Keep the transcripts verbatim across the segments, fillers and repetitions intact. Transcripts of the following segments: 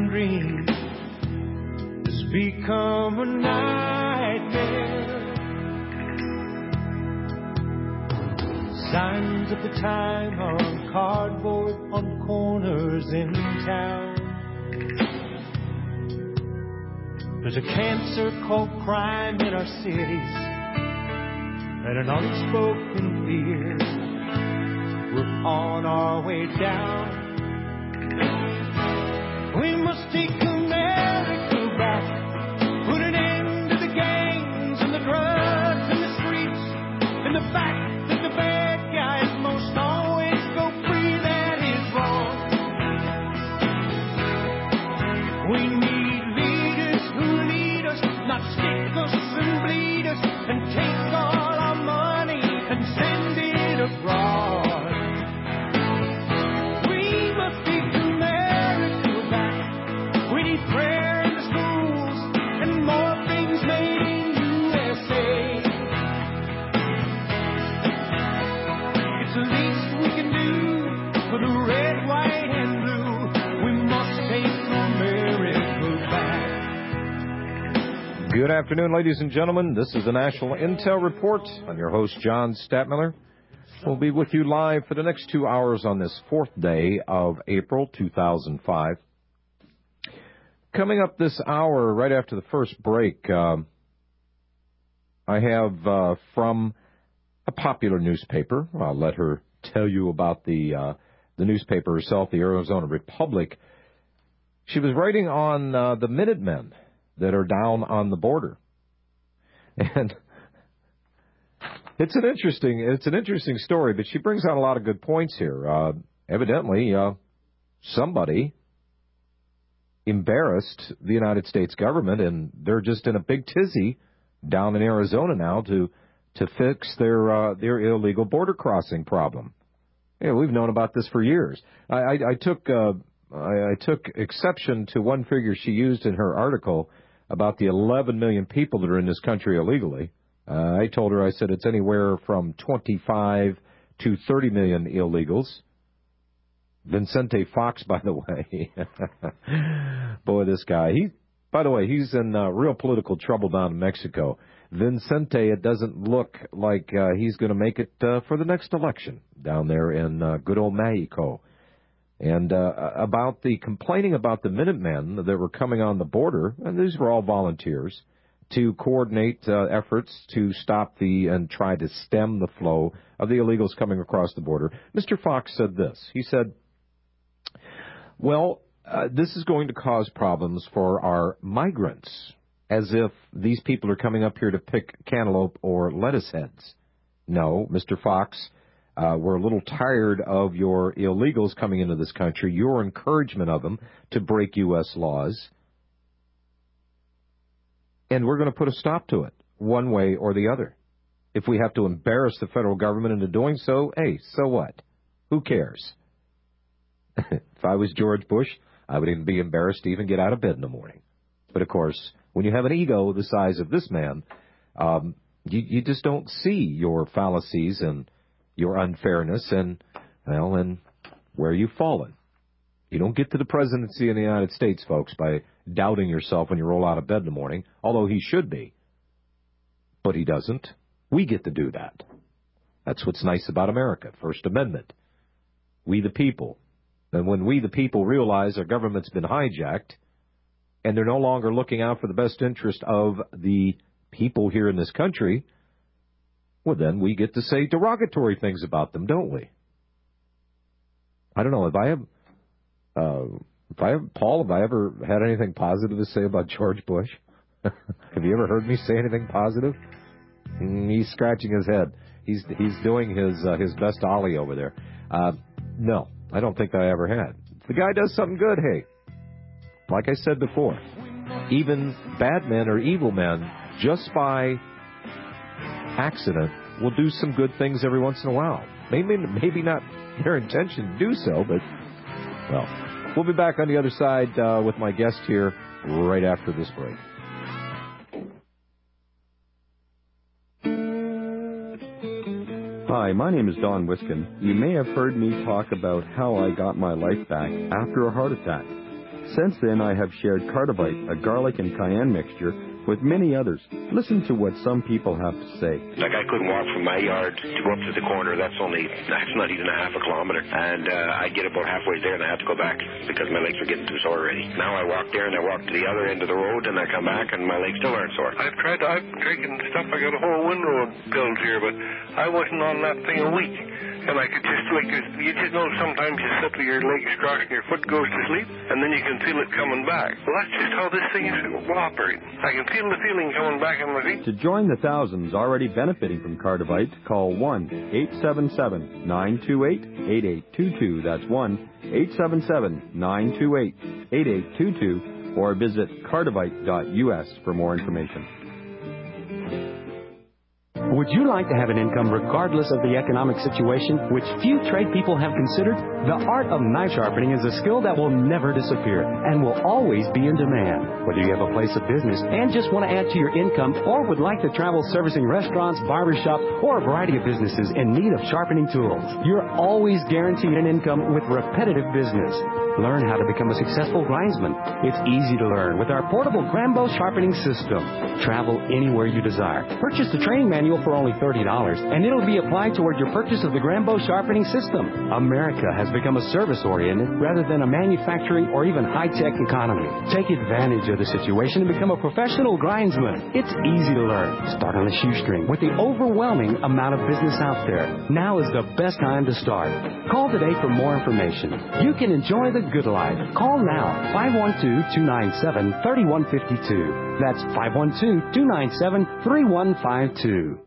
dream has become a nightmare. Signs of the time are on cardboard on corners in town. There's a cancer called crime in our cities and an unspoken fear. We're on our way down. We must take America back. Put an end to the gangs and the drugs and the streets and the fact that the bad guys most always go free. That is wrong. We need leaders who lead us, not stick us and bleed us and take all our money and send it abroad. Prayer in the schools and more things made in U S A. It's the least we can do for the red, white, and blue. We must take America back. Good afternoon, ladies and gentlemen. This is the National Intel Report. I'm your host, John Statmiller. We'll be with you live for the next two hours on this fourth day of April two thousand five. Coming up this hour, right after the first break, uh, I have uh, from a popular newspaper. I'll let her tell you about the uh, the newspaper herself, the Arizona Republic. She was writing on uh, the Minutemen that are down on the border, and it's an interesting it's an interesting story. But she brings out a lot of good points here. Uh, evidently, uh, somebody embarrassed the United States government, and they're just in a big tizzy down in Arizona now to to fix their uh, their illegal border crossing problem. Yeah, we've known about this for years. I, I, I took uh, I, I took exception to one figure she used in her article about the eleven million people that are in this country illegally. Uh, I told her, I said it's anywhere from twenty-five to thirty million illegals. Vincente Fox, by the way. Boy, this guy. He, by the way, he's in uh, real political trouble down in Mexico. Vincente, it doesn't look like uh, he's going to make it uh, for the next election down there in uh, good old Mexico. And uh, about the complaining about the Minutemen that were coming on the border, and these were all volunteers, to coordinate uh, efforts to stop the and try to stem the flow of the illegals coming across the border. Mister Fox said this. He said, well, uh, this is going to cause problems for our migrants, as if these people are coming up here to pick cantaloupe or lettuce heads. No, Mister Fox, uh, we're a little tired of your illegals coming into this country, your encouragement of them to break U S laws, and we're going to put a stop to it one way or the other. If we have to embarrass the federal government into doing so, hey, so what? Who cares? If I was George Bush, I would even be embarrassed to even get out of bed in the morning. But, of course, when you have an ego the size of this man, um, you, you just don't see your fallacies and your unfairness and, well, and where you've fallen. You don't get to the presidency of the United States, folks, by doubting yourself when you roll out of bed in the morning, although he should be. But he doesn't. We get to do that. That's what's nice about America, First Amendment. We the people. And when we the people realize our government's been hijacked and they're no longer looking out for the best interest of the people here in this country, well, then we get to say derogatory things about them, don't we? I don't know. If I have, uh, if I have, Paul, have I ever had anything positive to say about George Bush? Have you ever heard me say anything positive? Mm, he's scratching his head. He's he's doing his uh, his best ollie over there. Uh, no, I don't think I ever had. If the guy does something good, hey, like I said before, even bad men or evil men, just by accident, will do some good things every once in a while. Maybe maybe not their intention to do so, but, well, we'll be back on the other side uh, with my guest here right after this break. Hi, my name is Don Wiskin. You may have heard me talk about how I got my life back after a heart attack. Since then, I have shared Cardivite, a garlic and cayenne mixture, with many others. Listen to what some people have to say. Like, I couldn't walk from my yard to go up to the corner. That's only, that's not even a half a kilometer. And uh, I'd get about halfway there and I had to go back because my legs were getting too sore already. Now I walk there and I walk to the other end of the road and I come back and my legs still aren't sore. I've tried, I've taken stuff. I got a whole window of pills here, but I wasn't on that thing a week. And I could just, like, you just know sometimes you sit with your legs crossed and your foot goes to sleep, and then you can feel it coming back. Well, that's just how this thing is operating. I can feel the feeling coming back in my feet. To join the thousands already benefiting from Cardivite, call one eight seven seven, nine two eight, eight eight two two. That's one eight seven seven, nine two eight, eight eight two two, or visit cardivite dot U S for more information. Would you like to have an income regardless of the economic situation, which few trade people have considered? The art of knife sharpening is a skill that will never disappear and will always be in demand. Whether you have a place of business and just want to add to your income, or would like to travel servicing restaurants, barbershops, or a variety of businesses in need of sharpening tools, you're always guaranteed an income with repetitive business. Learn how to become a successful grindsman. It's easy to learn with our portable Grambo sharpening system. Travel anywhere you desire. Purchase the training manual for only thirty dollars, and it'll be applied toward your purchase of the Grambo sharpening system. America has become a service-oriented rather than a manufacturing or even high-tech economy. Take advantage of the situation and become a professional grindsman. It's easy to learn. Start on a shoestring with the overwhelming amount of business out there. Now is the best time to start. Call today for more information. You can enjoy the good life. Call now, five one two, two nine seven, three one five two. That's five one two, two nine seven, three one five two.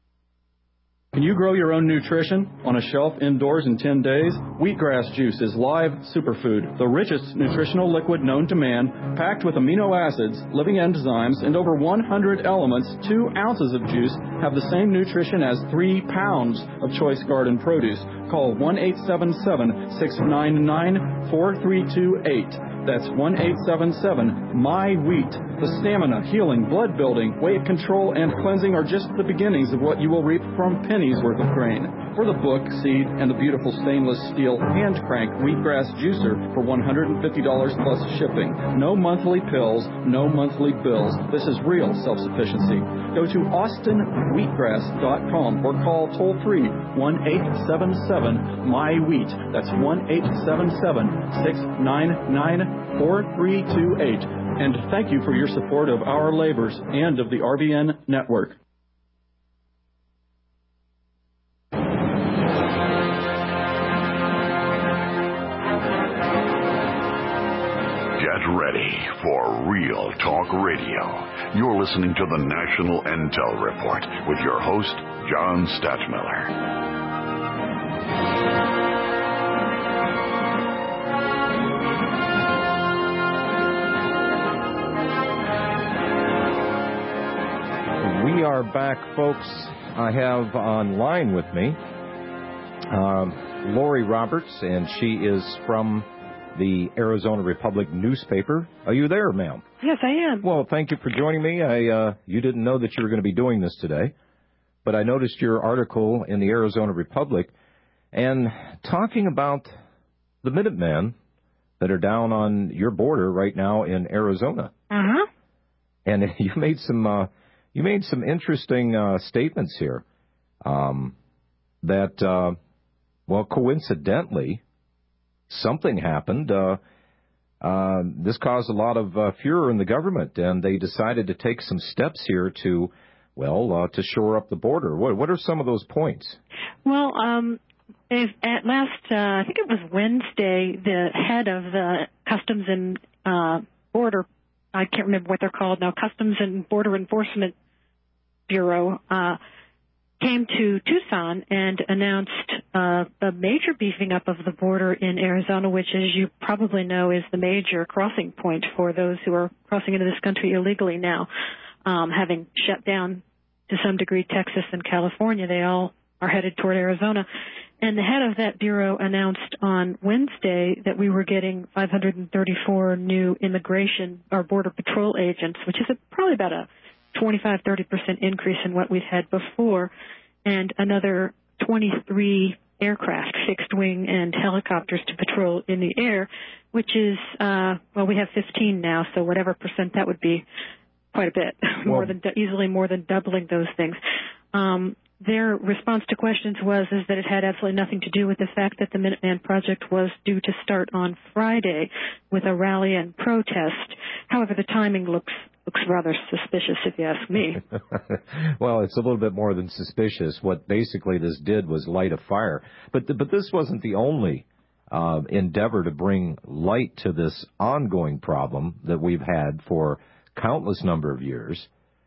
Can you grow your own nutrition on a shelf indoors in ten days? Wheatgrass juice is live superfood, the richest nutritional liquid known to man, packed with amino acids, living enzymes, and over one hundred elements. Two ounces of juice have the same nutrition as three pounds of choice garden produce. Call one eight seven seven, six nine nine, four three two eight. That's one eight seven seven, my wheat. The stamina, healing, blood building, weight control, and cleansing are just the beginnings of what you will reap from pennies worth of grain. For the book, seed, and the beautiful stainless steel hand crank wheatgrass juicer for one hundred fifty dollars plus shipping. No monthly pills, no monthly bills. This is real self-sufficiency. Go to austin wheatgrass dot com or call toll free one eight seven seven, my wheat. That's one eight seven seven, six nine nine, four three two eight. And thank you for your support of our labors and of the R B N network. Get ready for Real Talk Radio. You're listening to the National Intel Report with your host, John Stadtmiller. We are back, folks. I have online with me um, Lori Roberts, and she is from the Arizona Republic newspaper. Are you there, ma'am? Yes, I am. Well, thank you for joining me. I uh, you didn't know that you were going to be doing this today, but I noticed your article in the Arizona Republic and talking about the Minutemen that are down on your border right now in Arizona. Uh-huh. And you made some uh, you made some interesting uh, statements here um, that, uh, well, coincidentally, something happened. Uh, uh, this caused a lot of uh, furor in the government, and they decided to take some steps here to, well, uh, to shore up the border. What, what are some of those points? Well, um, at last, uh, I think it was Wednesday, the head of the Customs and uh, Border, I can't remember what they're called now, Customs and Border Enforcement Bureau, uh, came to Tucson and announced uh, a major beefing up of the border in Arizona, which, as you probably know, is the major crossing point for those who are crossing into this country illegally now. Um, having shut down, to some degree, Texas and California, they all are headed toward Arizona. And the head of that bureau announced on Wednesday that we were getting five hundred thirty-four new immigration or border patrol agents, which is a, probably about a twenty-five, thirty percent increase in what we've had before, and another twenty-three aircraft, fixed wing and helicopters to patrol in the air, which is, uh, well, we have fifteen now, so whatever percent that would be, quite a bit, more Well, than easily more than doubling those things. Um, their response to questions was is that it had absolutely nothing to do with the fact that the Minuteman Project was due to start on Friday with a rally and protest. However, the timing looks looks rather suspicious, if you ask me. Well, it's a little bit more than suspicious. What basically this did was light a fire. But the, but this wasn't the only uh, endeavor to bring light to this ongoing problem that we've had for countless number of years.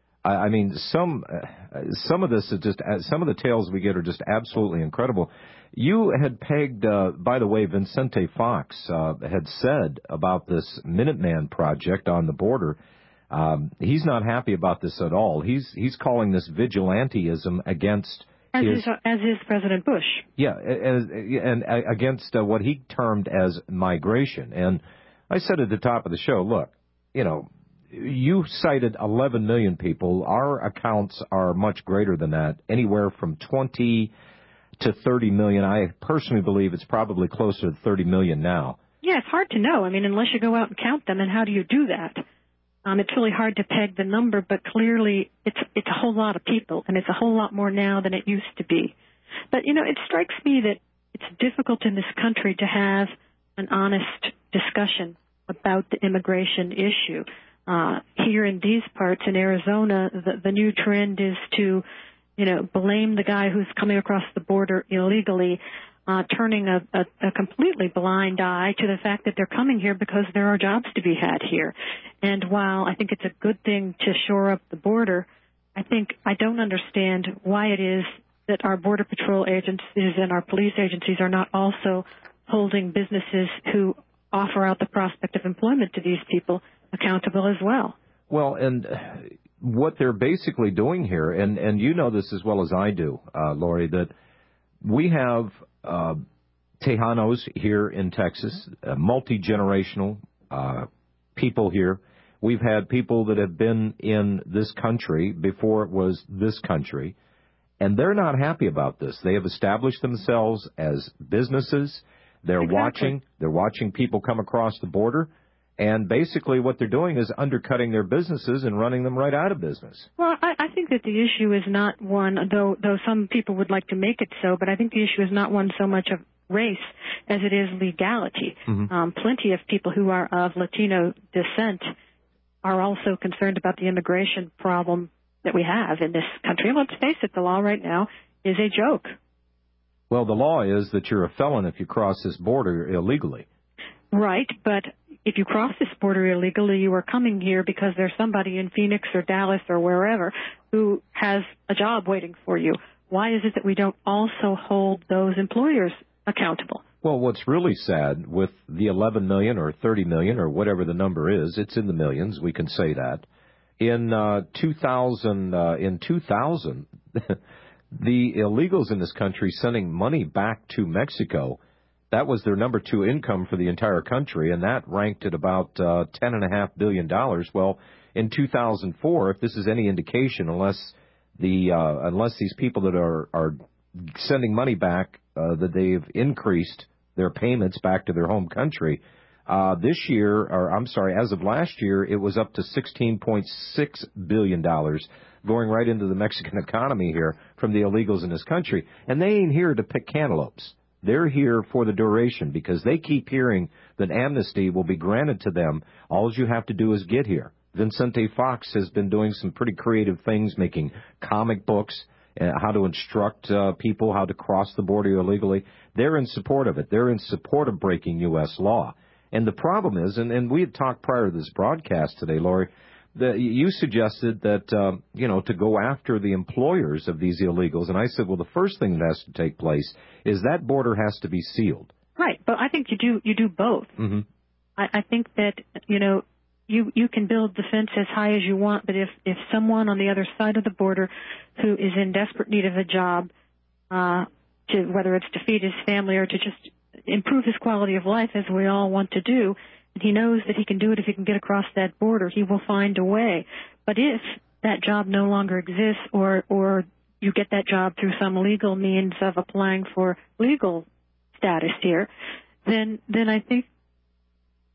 I mean, some uh, some of this is just uh, some of the tales we get are just absolutely incredible. You had pegged, uh, by the way, Vicente Fox uh, had said about this Minuteman project on the border. Um, he's not happy about this at all. He's he's calling this vigilantism against as his, is, as is President Bush. Yeah, and, and against uh, what he termed as migration. And I said at the top of the show, look, you know. You cited eleven million people. Our accounts are much greater than that, anywhere from twenty to thirty million. I personally believe it's probably closer to thirty million now. Yeah, it's hard to know. I mean, unless you go out and count them, and how do you do that? Um, it's really hard to peg the number, but clearly it's it's a whole lot of people, and it's a whole lot more now than it used to be. But, you know, it strikes me that it's difficult in this country to have an honest discussion about the immigration issue. Uh, here in these parts in Arizona, the, the new trend is to, you know, blame the guy who's coming across the border illegally, uh, turning a, a, a completely blind eye to the fact that they're coming here because there are jobs to be had here. And while I think it's a good thing to shore up the border, I think I don't understand why it is that our Border Patrol agencies and our police agencies are not also holding businesses who offer out the prospect of employment to these people accountable as well. Well, and what they're basically doing here, and, and you know this as well as I do, uh, Lori, that we have uh, Tejanos here in Texas, uh, multi-generational uh, people here. We've had people that have been in this country before it was this country, and they're not happy about this. They have established themselves as businesses. They're exactly. watching. They're watching people come across the border. And basically what they're doing is undercutting their businesses and running them right out of business. Well, I, I think that the issue is not one, though though some people would like to make it so, but I think the issue is not one so much of race as it is legality. Mm-hmm. Um, plenty of people who are of Latino descent are also concerned about the immigration problem that we have in this country. And let's face it, the law right now is a joke. Well, the law is that you're a felon if you cross this border illegally. Right, but if you cross this border illegally, you are coming here because there's somebody in Phoenix or Dallas or wherever who has a job waiting for you. Why is it that we don't also hold those employers accountable? Well, what's really sad with the eleven million or thirty million or whatever the number is, it's in the millions, we can say that. In uh, two thousand, uh, in two thousand, the illegals in this country sending money back to Mexico, that was their number two income for the entire country, and that ranked at about uh, ten point five billion dollars. Well, in two thousand four, if this is any indication, unless the uh, unless these people that are, are sending money back, uh, that they've increased their payments back to their home country, uh, this year, or I'm sorry, as of last year, it was up to sixteen point six billion dollars going right into the Mexican economy here from the illegals in this country. And they ain't here to pick cantaloupes. They're here for the duration because they keep hearing that amnesty will be granted to them. All you have to do is get here. Vicente Fox has been doing some pretty creative things, making comic books, uh, how to instruct uh, people how to cross the border illegally. They're in support of it. They're in support of breaking U S law. And the problem is, and, and we had talked prior to this broadcast today, Lori, that you suggested that, um, you know, to go after the employers of these illegals. And I said, well, the first thing that has to take place is that border has to be sealed. Right. But I think you do you do both. Mm-hmm. I, I think that, you know, you, you can build the fence as high as you want, but if, if someone on the other side of the border who is in desperate need of a job, uh, to whether it's to feed his family or to just improve his quality of life, as we all want to do, and he knows that he can do it if he can get across that border, he will find a way. But if that job no longer exists, or or you get that job through some legal means of applying for legal status here, then then I think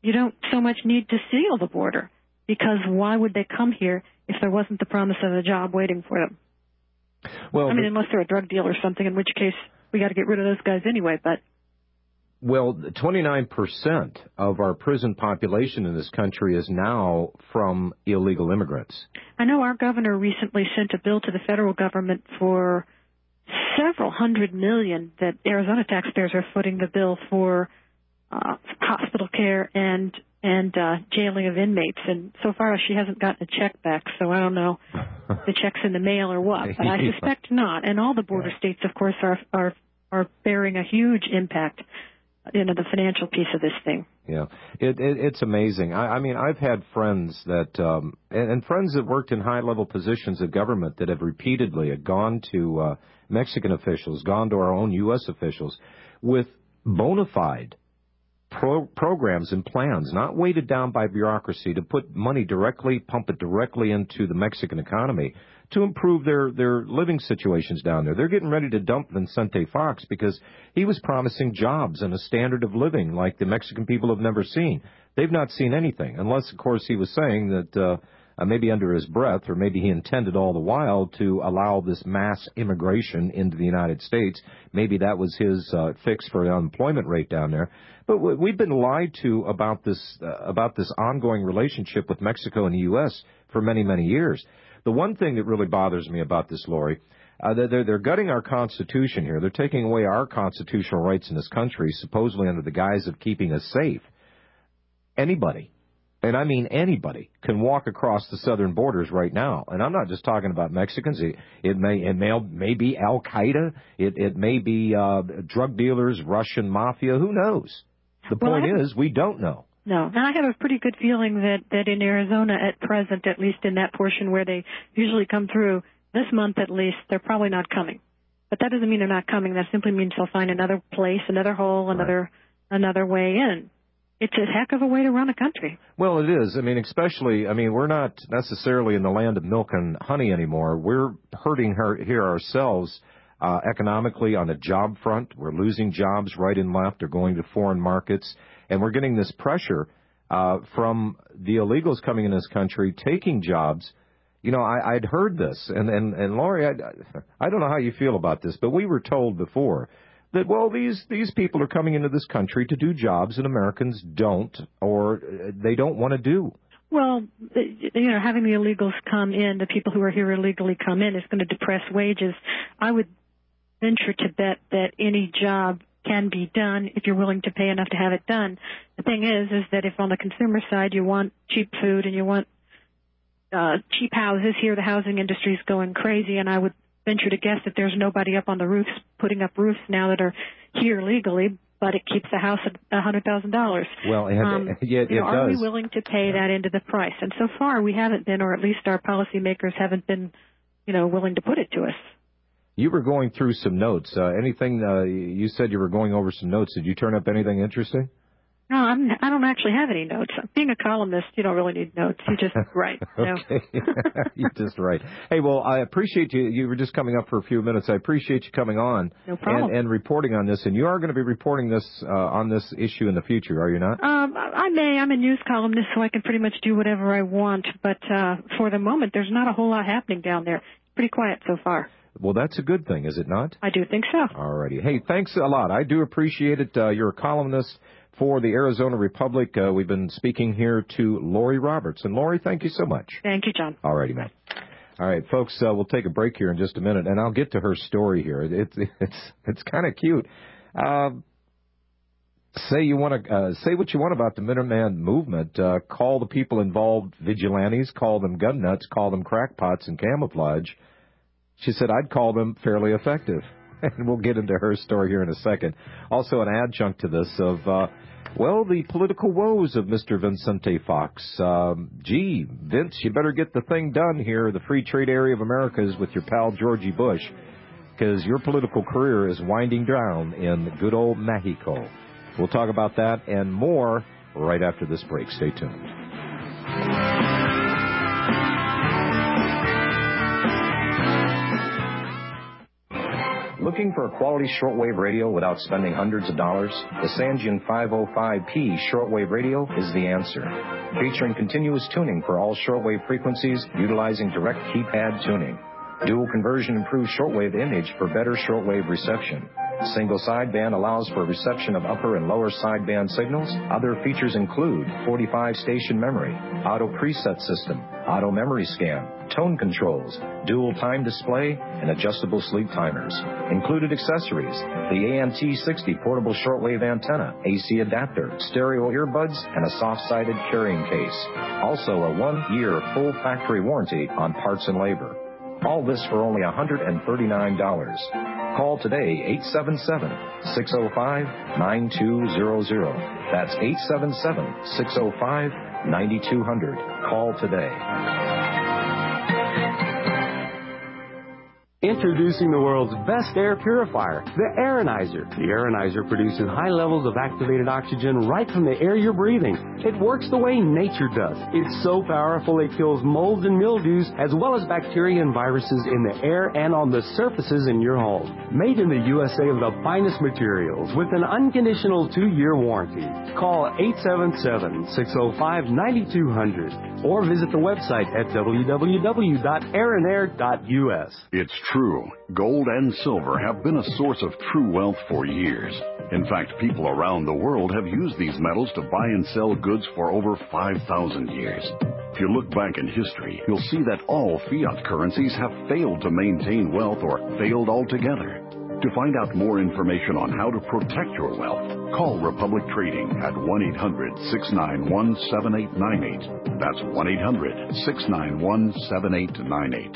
you don't so much need to seal the border, because why would they come here if there wasn't the promise of a job waiting for them? Well, I mean, unless they're a drug dealer or something, in which case we got to get rid of those guys anyway. But well, twenty-nine percent of our prison population in this country is now from illegal immigrants. I know our governor recently sent a bill to the federal government for several hundred million that Arizona taxpayers are footing the bill for uh, hospital care and and uh, jailing of inmates. And so far she hasn't gotten a check back, so I don't know if the check's in the mail or what, but I suspect not. And all the border states, of course, are are are bearing a huge impact, you know, the financial piece of this thing. Yeah, it, it, it's amazing. I, I mean, I've had friends that, um, and, and friends that worked in high-level positions of government that have repeatedly had gone to uh, Mexican officials, gone to our own U S officials with bona fide pro- programs and plans, not weighted down by bureaucracy, to put money directly, pump it directly into the Mexican economy to improve their, their living situations down there. They're getting ready to dump Vicente Fox because he was promising jobs and a standard of living like the Mexican people have never seen. They've not seen anything, unless, of course, he was saying that uh, uh, maybe under his breath, or maybe he intended all the while to allow this mass immigration into the United States. Maybe that was his uh, fix for the unemployment rate down there. But we've been lied to about this uh, about this ongoing relationship with Mexico and the U S for many, many years. The one thing that really bothers me about this, Lori, uh, they're, they're gutting our Constitution here. They're taking away our constitutional rights in this country, supposedly under the guise of keeping us safe. Anybody, and I mean anybody, can walk across the southern borders right now. And I'm not just talking about Mexicans. It, it may it may, may be Al-Qaeda. It, it may be uh, drug dealers, Russian mafia. Who knows? The well, point is, we don't know. No, and I have a pretty good feeling that, that in Arizona at present, at least in that portion where they usually come through, this month at least, they're probably not coming. But that doesn't mean they're not coming. That simply means they'll find another place, another hole, another right. another way in. It's a heck of a way to run a country. Well, it is. I mean, especially, I mean, we're not necessarily in the land of milk and honey anymore. We're hurting her, here ourselves uh, economically on the job front. We're losing jobs right and left. They're going to foreign markets. And we're getting this pressure uh, from the illegals coming in this country, taking jobs. You know, I, I'd heard this, and, and, and Lori, I, I don't know how you feel about this, but we were told before that, well, these, these people are coming into this country to do jobs that Americans don't, or they don't want to do. Well, you know, having the illegals come in, the people who are here illegally come in, is going to depress wages. I would venture to bet that any job can be done if you're willing to pay enough to have it done. The thing is, is that if on the consumer side you want cheap food and you want uh, cheap houses, here the housing industry is going crazy, and I would venture to guess that there's nobody up on the roofs putting up roofs now that are here legally, but it keeps the house at one hundred thousand dollars. Well, it, um, yeah, it you know, does. Are we willing to pay that into the price? And so far we haven't been, or at least our policymakers haven't been, you know, willing to put it to us. You were going through some notes. Uh, anything, uh, you said you were going over some notes. Did you turn up anything interesting? No, I'm, I don't actually have any notes. Being a columnist, you don't really need notes. You just write. Okay. You just write. Hey, well, I appreciate you. You were just coming up for a few minutes. I appreciate you coming on no problem. And, and reporting on this. And you are going to be reporting this uh, on this issue in the future, are you not? Um, I may. I'm a news columnist, so I can pretty much do whatever I want. But uh, for the moment, there's not a whole lot happening down there. Pretty quiet so far. Well, that's a good thing, is it not? I do think so. All righty. Hey, thanks a lot. I do appreciate it. Uh, you're a columnist for the Arizona Republic. Uh, we've been speaking here to Lori Roberts. And, Lori, thank you so much. Thank you, John. All righty, man. All right, folks, uh, we'll take a break here in just a minute, and I'll get to her story here. It's it's it's kind of cute. Uh, say you want to uh, say what you want about the Minuteman movement. Uh, call the people involved vigilantes. Call them gun nuts. Call them crackpots in camouflage. She said, I'd call them fairly effective. And we'll get into her story here in a second. Also an adjunct to this of, uh, well, the political woes of Mister Vicente Fox. Um, gee, Vince, you better get the thing done here, the free trade area of Americas, with your pal Georgie Bush, because your political career is winding down in good old Mexico. We'll talk about that and more right after this break. Stay tuned. Looking for a quality shortwave radio without spending hundreds of dollars? The Sangean five oh five P shortwave radio is the answer. Featuring continuous tuning for all shortwave frequencies utilizing direct keypad tuning. Dual conversion improves shortwave image for better shortwave reception. Single sideband allows for reception of upper and lower sideband signals. Other features include forty-five station memory, auto preset system, auto memory scan, tone controls, dual time display, and adjustable sleep timers. Included accessories, the A N T sixty portable shortwave antenna, A C adapter, stereo earbuds, and a soft-sided carrying case. Also a one-year full factory warranty on parts and labor. All this for only one hundred thirty-nine dollars. Call today, eight seven seven, six oh five, nine two zero zero. That's eight seven seven, six oh five, nine two zero zero. Call today. Introducing the world's best air purifier, the Aeronizer. The Aeronizer produces high levels of activated oxygen right from the air you're breathing. It works the way nature does. It's so powerful it kills molds and mildews as well as bacteria and viruses in the air and on the surfaces in your home. Made in the U S A of the finest materials with an unconditional two-year warranty. Call eight seven seven, six oh five, nine two zero zero or visit the website at w w w dot aeronair dot u s. It's true. Gold and silver have been a source of true wealth for years. In fact, people around the world have used these metals to buy and sell goods for over five thousand years. If you look back in history, you'll see that all fiat currencies have failed to maintain wealth or failed altogether. To find out more information on how to protect your wealth, call Republic Trading at one eight hundred, six nine one, seven eight nine eight. That's one eight hundred, six nine one, seven eight nine eight.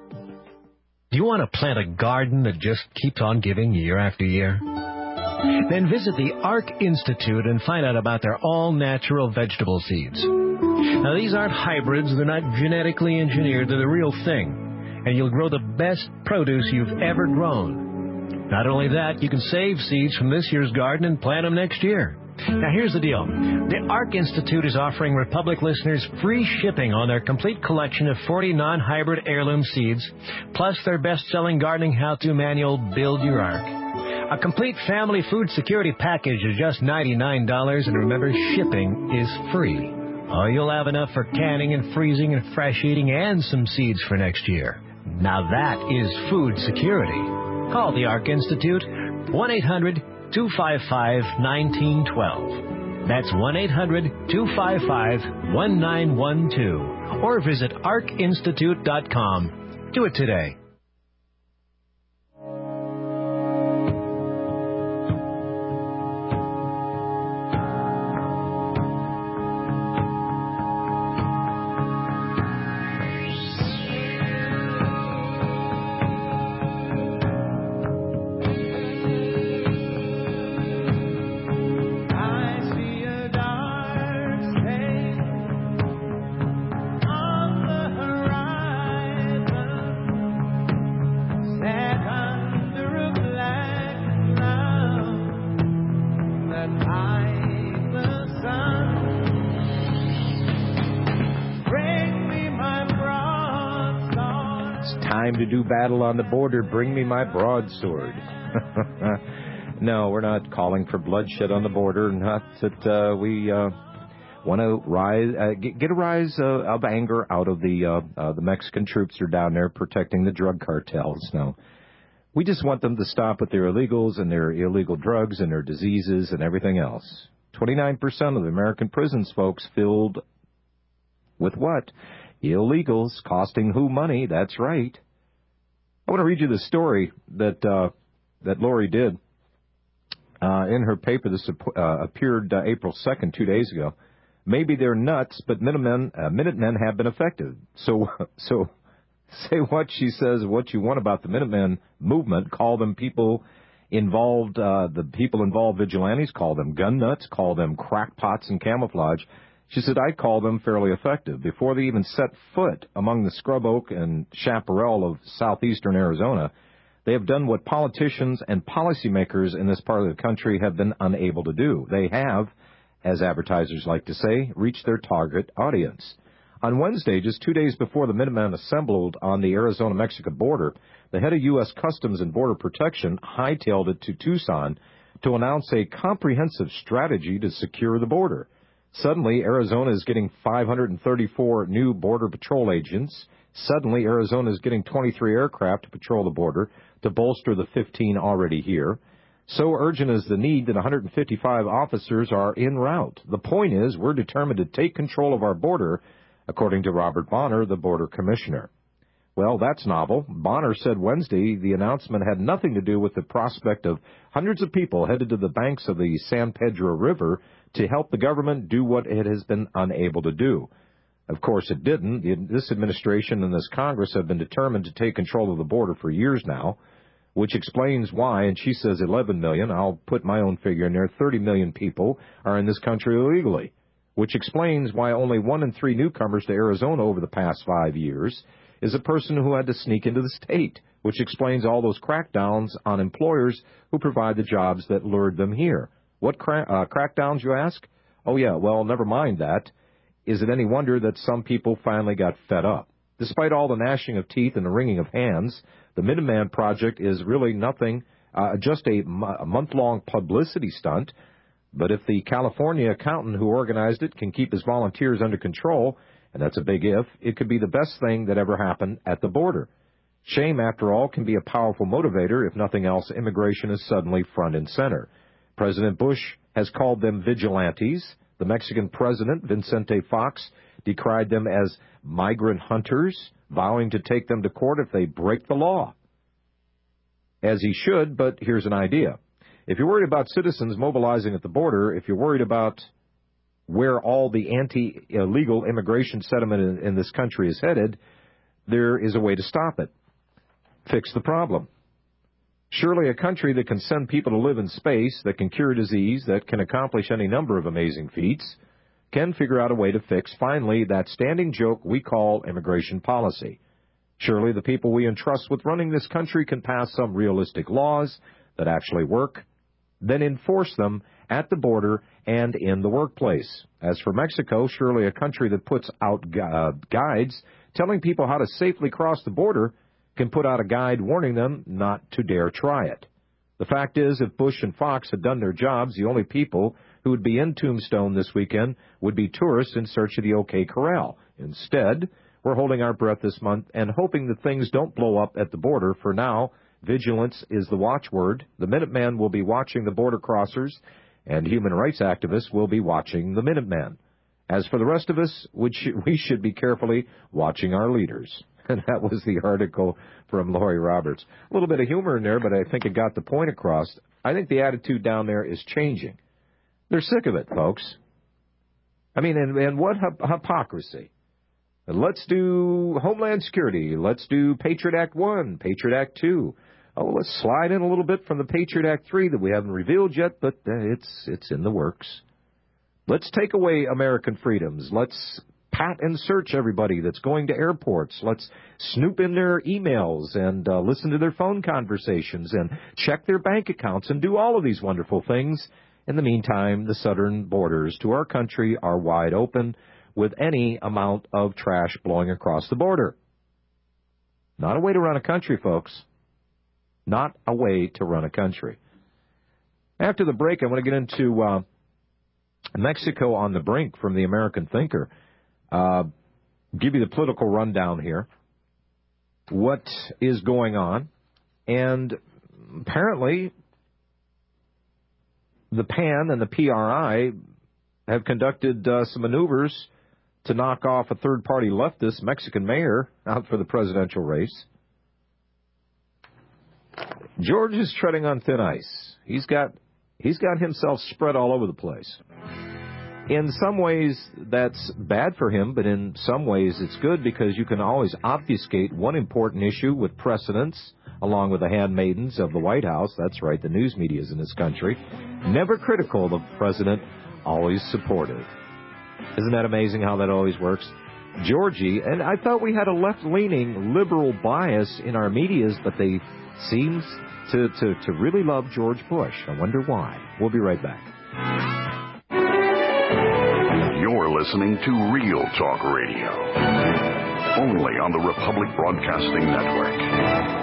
Do you want to plant a garden that just keeps on giving year after year? Then visit the ARC Institute and find out about their all-natural vegetable seeds. Now, these aren't hybrids. They're not genetically engineered. They're the real thing. And you'll grow the best produce you've ever grown. Not only that, you can save seeds from this year's garden and plant them next year. Now, here's the deal. The ARC Institute is offering Republic listeners free shipping on their complete collection of forty non-hybrid heirloom seeds, plus their best-selling gardening how-to manual, Build Your Ark. A complete family food security package is just ninety-nine dollars, and remember, shipping is free. Oh, you'll have enough for canning and freezing and fresh eating and some seeds for next year. Now that is food security. Call the ARC Institute, one eight hundred, two five five, one nine one two. That's one eight hundred, two five five, one nine one two. Or visit arc institute dot com. Do it today. To do battle on the border, bring me my broadsword. No, we're not calling for bloodshed on the border. Not that uh, we uh, want to rise, uh, get, get a rise uh, of anger out of the uh, uh, the Mexican troops who are down there protecting the drug cartels. No, we just want them to stop with their illegals and their illegal drugs and their diseases and everything else. twenty-nine percent of the American prisons, folks, filled with what? Illegals, costing who money? That's right. I want to read you the story that uh, that Lori did uh, in her paper. This uh, appeared uh, April second, two days ago. Maybe they're nuts, but Minutemen, uh, Minutemen have been affected. So, so say what she says, what you want about the Minutemen movement. Call them people involved, uh, the people involved vigilantes. Call them gun nuts. Call them crackpots in camouflage. She said, I call them fairly effective. Before they even set foot among the scrub oak and chaparral of southeastern Arizona, they have done what politicians and policymakers in this part of the country have been unable to do. They have, as advertisers like to say, reached their target audience. On Wednesday, just two days before the Minutemen assembled on the Arizona-Mexico border, the head of U S Customs and Border Protection hightailed it to Tucson to announce a comprehensive strategy to secure the border. Suddenly, Arizona is getting five hundred thirty-four new Border Patrol agents. Suddenly, Arizona is getting twenty-three aircraft to patrol the border to bolster the fifteen already here. So urgent is the need that one hundred fifty-five officers are en route. The point is, we're determined to take control of our border, according to Robert Bonner, the border commissioner. Well, that's novel. Bonner said Wednesday the announcement had nothing to do with the prospect of hundreds of people headed to the banks of the San Pedro River to help the government do what it has been unable to do. Of course, it didn't. This administration and this Congress have been determined to take control of the border for years now, which explains why, and she says eleven million, I'll put my own figure in there, thirty million people are in this country illegally, which explains why only one in three newcomers to Arizona over the past five years is a person who had to sneak into the state, which explains all those crackdowns on employers who provide the jobs that lured them here. What cra- uh, crackdowns, you ask? Oh, yeah, well, never mind that. Is it any wonder that some people finally got fed up? Despite all the gnashing of teeth and the wringing of hands, the Minuteman Project is really nothing, uh, just a, m- a month-long publicity stunt. But if the California accountant who organized it can keep his volunteers under control, and that's a big if, it could be the best thing that ever happened at the border. Shame, after all, can be a powerful motivator. If nothing else, immigration is suddenly front and center. President Bush has called them vigilantes. The Mexican president, Vicente Fox, decried them as migrant hunters, vowing to take them to court if they break the law. As he should, but here's an idea. If you're worried about citizens mobilizing at the border, if you're worried about where all the anti-illegal immigration sentiment in, in this country is headed, there is a way to stop it. Fix the problem. Surely a country that can send people to live in space, that can cure disease, that can accomplish any number of amazing feats, can figure out a way to fix, finally, that standing joke we call immigration policy. Surely the people we entrust with running this country can pass some realistic laws that actually work, then enforce them at the border and in the workplace. As for Mexico, surely a country that puts out uh, guides telling people how to safely cross the border can put out a guide warning them not to dare try it. The fact is, if Bush and Fox had done their jobs, the only people who would be in Tombstone this weekend would be tourists in search of the OK Corral. Instead, we're holding our breath this month and hoping that things don't blow up at the border. For now, vigilance is the watchword. The Minuteman will be watching the border crossers, and human rights activists will be watching the Minuteman. As for the rest of us, which we should be carefully watching our leaders. And that was the article from Lori Roberts. A little bit of humor in there, but I think it got the point across. I think the attitude down there is changing. They're sick of it, folks. I mean, and, and what hip- hypocrisy. Let's do Homeland Security. Let's do Patriot Act one, Patriot Act two. Oh, let's slide in a little bit from the Patriot Act three that we haven't revealed yet, but uh, it's it's in the works. Let's take away American freedoms. Let's pat and search everybody that's going to airports. Let's snoop in their emails and uh, listen to their phone conversations and check their bank accounts and do all of these wonderful things. In the meantime, the southern borders to our country are wide open with any amount of trash blowing across the border. Not a way to run a country, folks. Not a way to run a country. After the break, I want to get into uh, Mexico on the brink from the American Thinker. Uh, give you the political rundown here. What is going on? And apparently, the P A N and the P R I have conducted uh, some maneuvers to knock off a third-party leftist Mexican mayor out for the presidential race. George is treading on thin ice. He's got he's got himself spread all over the place. In some ways, that's bad for him, but in some ways it's good because you can always obfuscate one important issue with precedence, along with the handmaidens of the White House. That's right, the news media is in this country. Never critical of the president, always supportive. Isn't that amazing how that always works? Georgie, and I thought we had a left-leaning liberal bias in our medias, but they seem to, to, to really love George Bush. I wonder why. We'll be right back. You're You're listening to Real Talk Radio, only on the Republic Broadcasting Network.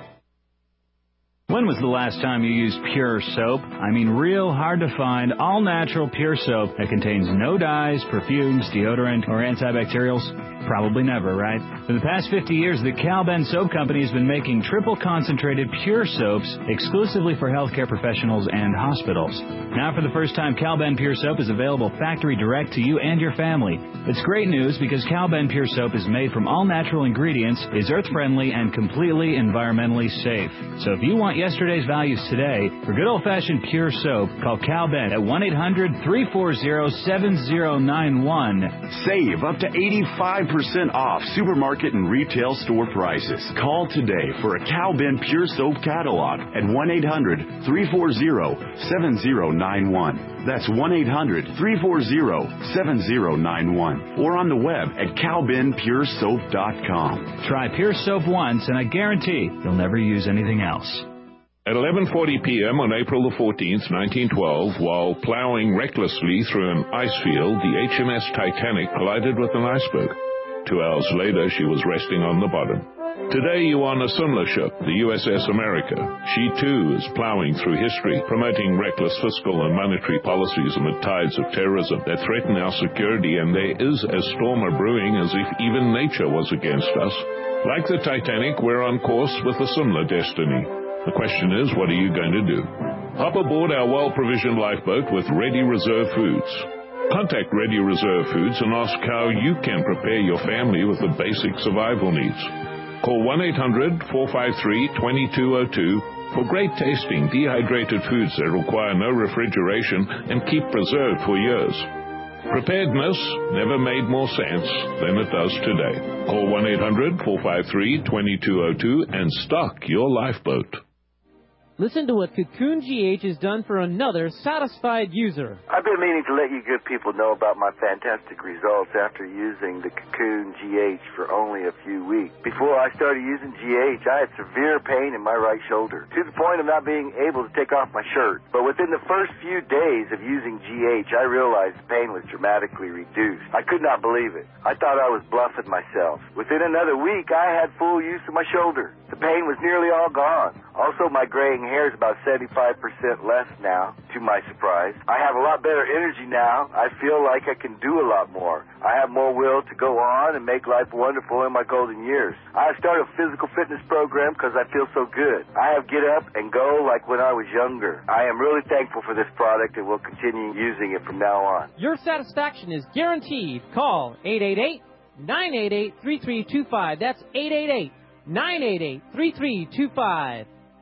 When was the last time you used Pure Soap? I mean, real hard to find, all-natural Pure Soap that contains no dyes, perfumes, deodorant, or antibacterials? Probably never, right? For the past fifty years, the Cal-Ben Soap Company has been making triple-concentrated Pure Soaps exclusively for healthcare professionals and hospitals. Now, for the first time, Cal-Ben Pure Soap is available factory direct to you and your family. It's great news because Cal-Ben Pure Soap is made from all-natural ingredients, is earth-friendly, and completely environmentally safe. So if you want yesterday's values today, for good old-fashioned Pure Soap, call Cal-Ben at one eight hundred three four zero seven zero nine one. Save up to eighty-five percent off supermarket and retail store prices. Call today for a Cal-Ben Pure Soap catalog at one eight hundred three four zero seven zero nine one. That's one eight hundred three four zero seven zero nine one. Or on the web at cal ben pure soap dot com. Try Pure Soap once, and I guarantee you'll never use anything else. At eleven forty p.m. on April the fourteenth, nineteen twelve, while plowing recklessly through an ice field, the H M S Titanic collided with an iceberg. Two hours later, she was resting on the bottom. Today, you are on a similar ship, the U S S America. She, too, is plowing through history, promoting reckless fiscal and monetary policies amid tides of terrorism that threaten our security, and there is a storm brewing as if even nature was against us. Like the Titanic, we're on course with a similar destiny. The question is, what are you going to do? Hop aboard our well-provisioned lifeboat with Ready Reserve Foods. Contact Ready Reserve Foods and ask how you can prepare your family with the basic survival needs. Call one eight hundred four five three two two zero two for great tasting dehydrated foods that require no refrigeration and keep preserved for years. Preparedness never made more sense than it does today. Call one eight hundred four five three two two zero two and stock your lifeboat. Listen to what Cocoon G H has done for another satisfied user. I've been meaning to let you good people know about my fantastic results after using the Cocoon G H for only a few weeks. Before I started using G H, I had severe pain in my right shoulder, to the point of not being able to take off my shirt. But within the first few days of using G H, I realized the pain was dramatically reduced. I could not believe it. I thought I was bluffing myself. Within another week, I had full use of my shoulder. The pain was nearly all gone. Also, my graying hair is about seventy-five percent less now, to my surprise. I have a lot better energy now. I feel like I can do a lot more. I have more will to go on and make life wonderful in my golden years. I have started a physical fitness program because I feel so good. I have get up and go like when I was younger. I am really thankful for this product and will continue using it from now on. Your satisfaction is guaranteed. Call eight eight eight, nine eight eight, three three two five. That's eight eight eight, nine eight eight, three three two five.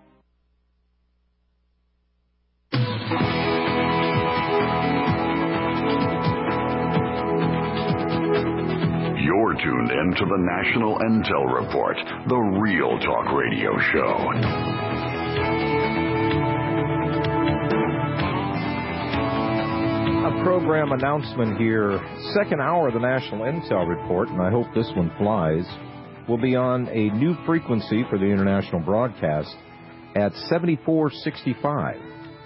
You're tuned in to the National Intel Report, the Real Talk Radio Show. A program announcement here. Second hour of the National Intel Report, and I hope this one flies, will be on a new frequency for the international broadcast at seventy-four sixty-five.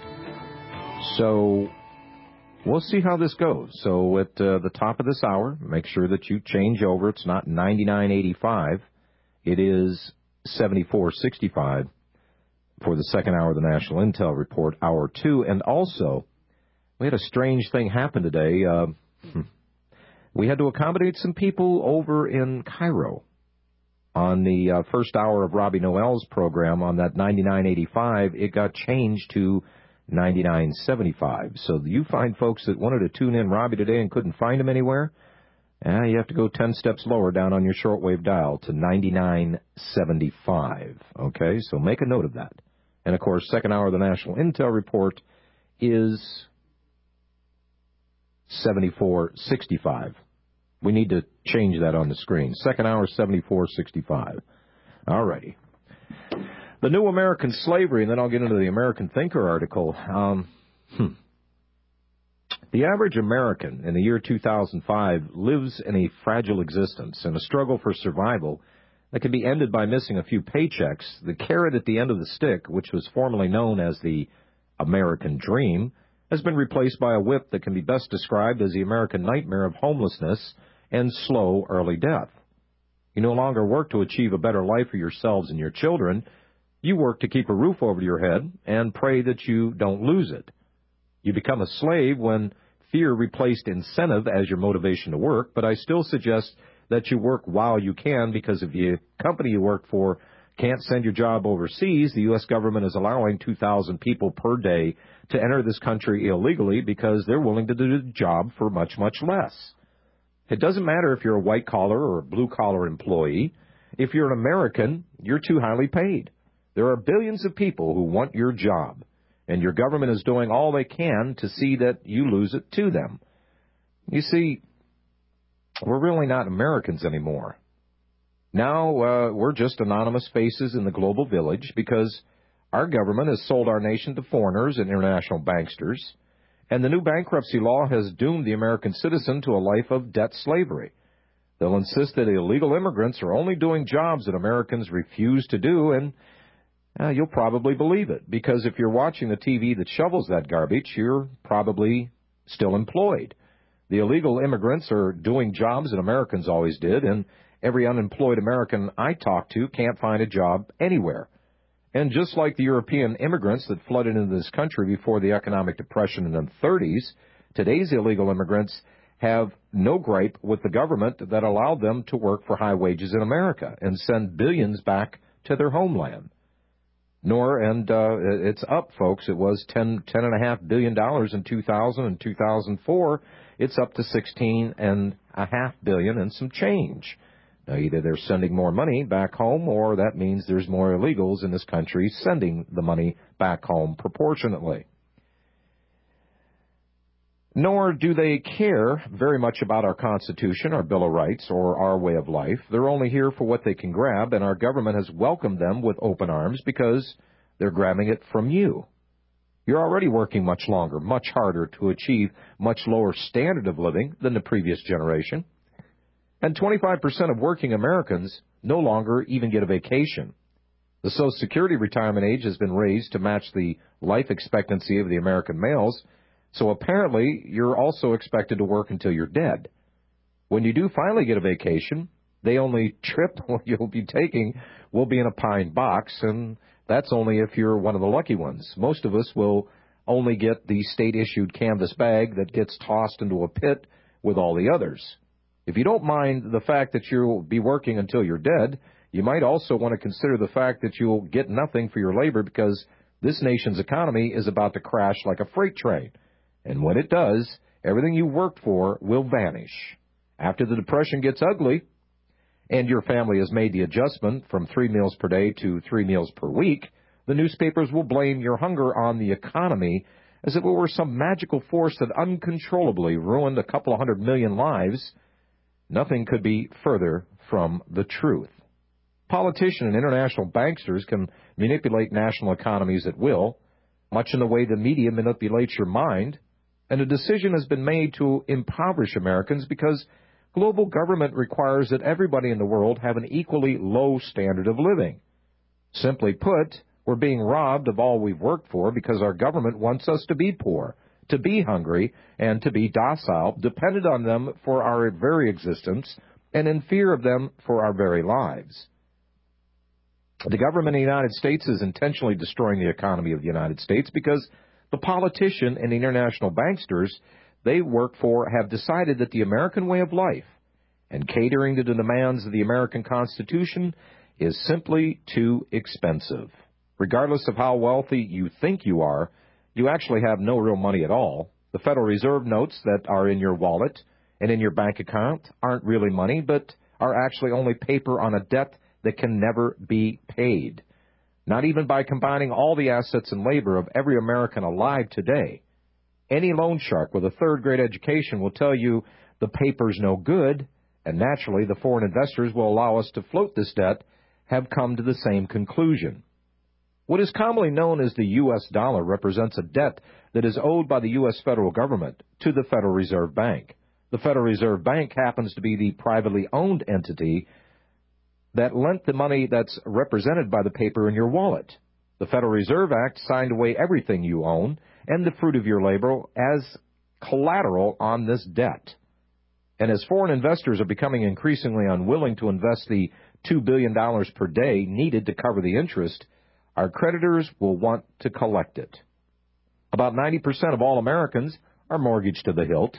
So we'll see how this goes. So at uh, the top of this hour, make sure that you change over. It's not ninety-nine eighty-five. It is seventy-four sixty-five for the second hour of the National Intel Report, hour two. And also, we had a strange thing happen today. Uh, we had to accommodate some people over in Cairo on the uh, first hour of Robbie Noel's program. On that ninety-nine eighty-five, it got changed to ninety-nine seventy-five. So you find folks that wanted to tune in Robbie today and couldn't find him anywhere, eh, you have to go ten steps lower down on your shortwave dial to ninety-nine seventy-five. Okay, so make a note of that. And, of course, second hour of the National Intel Report is seventy-four sixty-five. We need to change that on the screen. Second hour, seventy-four sixty-five. All righty. The New American Slavery, and then I'll get into the American Thinker article. Um, hmm. The average American in the year two thousand five lives in a fragile existence and a struggle for survival that can be ended by missing a few paychecks. The carrot at the end of the stick, which was formerly known as the American Dream, has been replaced by a whip that can be best described as the American nightmare of homelessness and slow early death. You no longer work to achieve a better life for yourselves and your children. You work to keep a roof over your head and pray that you don't lose it. You become a slave when fear replaced incentive as your motivation to work, but I still suggest that you work while you can, because if the company you work for can't send your job overseas, the U S government is allowing two thousand people per day to enter this country illegally because they're willing to do the job for much, much less. It doesn't matter if you're a white-collar or a blue-collar employee. If you're an American, you're too highly paid. There are billions of people who want your job, and your government is doing all they can to see that you lose it to them. You see, we're really not Americans anymore. Now uh, we're just anonymous faces in the global village because our government has sold our nation to foreigners and international banksters, and the new bankruptcy law has doomed the American citizen to a life of debt slavery. They'll insist that illegal immigrants are only doing jobs that Americans refuse to do, and uh, you'll probably believe it, because if you're watching the T V that shovels that garbage, you're probably still employed. The illegal immigrants are doing jobs that Americans always did, and every unemployed American I talk to can't find a job anywhere. And just like the European immigrants that flooded into this country before the economic depression in the thirties, today's illegal immigrants have no gripe with the government that allowed them to work for high wages in America and send billions back to their homeland. Nor, and uh, it's up, folks. It was ten, ten and a half billion dollars in two thousand and two thousand four. It's up to sixteen and a half billion and some change. Now, either they're sending more money back home, or that means there's more illegals in this country sending the money back home proportionately. Nor do they care very much about our Constitution, our Bill of Rights, or our way of life. They're only here for what they can grab, and our government has welcomed them with open arms because they're grabbing it from you. You're already working much longer, much harder to achieve much lower standard of living than the previous generation. And twenty-five percent of working Americans no longer even get a vacation. The Social Security retirement age has been raised to match the life expectancy of the American males, so apparently you're also expected to work until you're dead. When you do finally get a vacation, the only trip you'll be taking will be in a pine box, and that's only if you're one of the lucky ones. Most of us will only get the state-issued canvas bag that gets tossed into a pit with all the others. If you don't mind the fact that you'll be working until you're dead, you might also want to consider the fact that you'll get nothing for your labor because this nation's economy is about to crash like a freight train. And when it does, everything you worked for will vanish. After the Depression gets ugly and your family has made the adjustment from three meals per day to three meals per week, the newspapers will blame your hunger on the economy as if it were some magical force that uncontrollably ruined a couple of hundred million lives. Nothing could be further from the truth. Politicians and international banksters can manipulate national economies at will, much in the way the media manipulates your mind, and a decision has been made to impoverish Americans because global government requires that everybody in the world have an equally low standard of living. Simply put, we're being robbed of all we've worked for because our government wants us to be poor, to be hungry, and to be docile, dependent on them for our very existence, and in fear of them for our very lives. The government of the United States is intentionally destroying the economy of the United States because the politician and the international banksters they work for have decided that the American way of life and catering to the demands of the American Constitution is simply too expensive. Regardless of how wealthy you think you are, you actually have no real money at all. The Federal Reserve notes that are in your wallet and in your bank account aren't really money, but are actually only paper on a debt that can never be paid. Not even by combining all the assets and labor of every American alive today. Any loan shark with a third-grade education will tell you the paper's no good, and naturally the foreign investors will allow us to float this debt have come to the same conclusion. What is commonly known as the U S dollar represents a debt that is owed by the U S federal government to the Federal Reserve Bank. The Federal Reserve Bank happens to be the privately owned entity that lent the money that's represented by the paper in your wallet. The Federal Reserve Act signed away everything you own, and the fruit of your labor as collateral on this debt. And as foreign investors are becoming increasingly unwilling to invest the two billion dollars per day needed to cover the interest, our creditors will want to collect it. About ninety percent of all Americans are mortgaged to the hilt.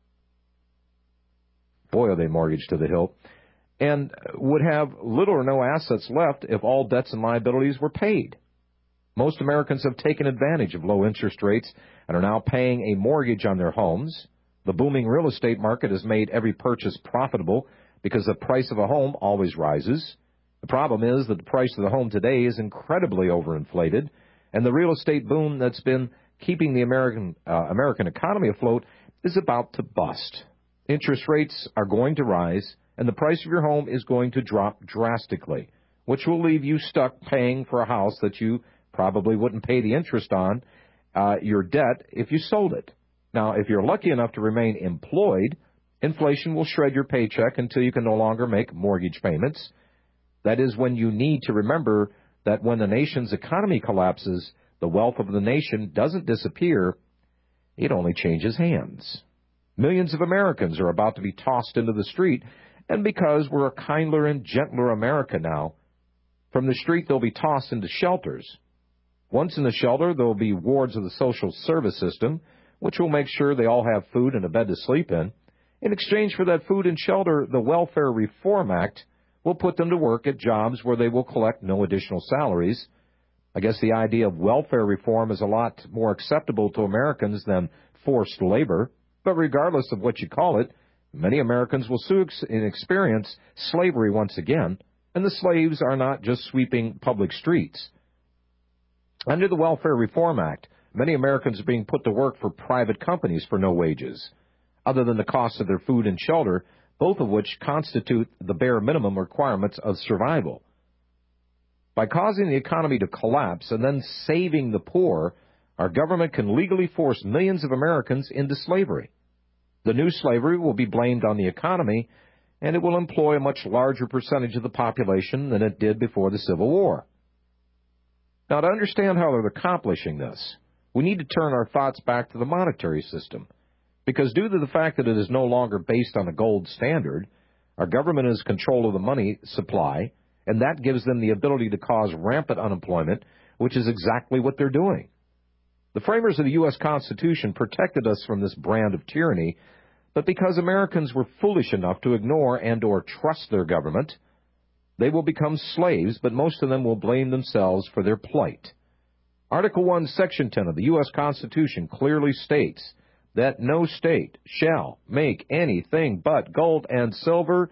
Boy, are they mortgaged to the hilt. And would have little or no assets left if all debts and liabilities were paid. Most Americans have taken advantage of low interest rates and are now paying a mortgage on their homes. The booming real estate market has made every purchase profitable because the price of a home always rises. The problem is that the price of the home today is incredibly overinflated, and the real estate boom that's been keeping the American uh, American economy afloat is about to bust. Interest rates are going to rise, and the price of your home is going to drop drastically, which will leave you stuck paying for a house that you probably wouldn't pay the interest on uh, your debt if you sold it. Now, if you're lucky enough to remain employed, inflation will shred your paycheck until you can no longer make mortgage payments. That is when you need to remember that when the nation's economy collapses, the wealth of the nation doesn't disappear, it only changes hands. Millions of Americans are about to be tossed into the street, and because we're a kinder and gentler America now, from the street they'll be tossed into shelters. Once in the shelter, there will be wards of the social service system, which will make sure they all have food and a bed to sleep in. In exchange for that food and shelter, the Welfare Reform Act will put them to work at jobs where they will collect no additional salaries. I guess the idea of welfare reform is a lot more acceptable to Americans than forced labor. But regardless of what you call it, many Americans will soon experience slavery once again, and the slaves are not just sweeping public streets. Under the Welfare Reform Act, many Americans are being put to work for private companies for no wages, other than the cost of their food and shelter, both of which constitute the bare minimum requirements of survival. By causing the economy to collapse and then saving the poor, our government can legally force millions of Americans into slavery. The new slavery will be blamed on the economy, and it will employ a much larger percentage of the population than it did before the Civil War. Now, to understand how they're accomplishing this, we need to turn our thoughts back to the monetary system, because due to the fact that it is no longer based on a gold standard, our government has control of the money supply, and that gives them the ability to cause rampant unemployment, which is exactly what they're doing. The framers of the U S Constitution protected us from this brand of tyranny, but because Americans were foolish enough to ignore and or trust their government, they will become slaves, but most of them will blame themselves for their plight. Article one, Section ten of the U S Constitution clearly states that no state shall make anything but gold and silver